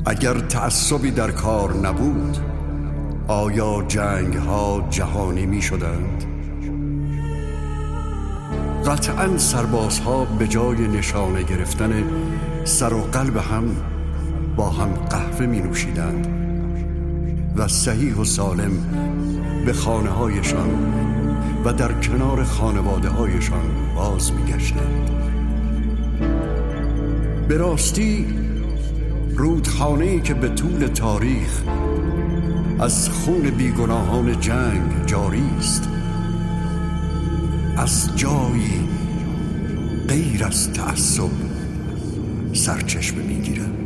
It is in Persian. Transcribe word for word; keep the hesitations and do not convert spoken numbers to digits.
اگر تعصبی در کار نبود، آیا جنگ ها جهانی می شدند؟ قطعاً سربازها به جای نشانه گرفتن سر و قلب هم با هم قهوه می نوشیدند و صحیح و سالم به خانه هایشان و در کنار خانواده هایشان باز می گشتند. به راستی رودخانه‌ای که به طول تاریخ از خون بیگناهان جنگ جاری است، از جایی غیر از تعصب سرچشمه می‌گیرد.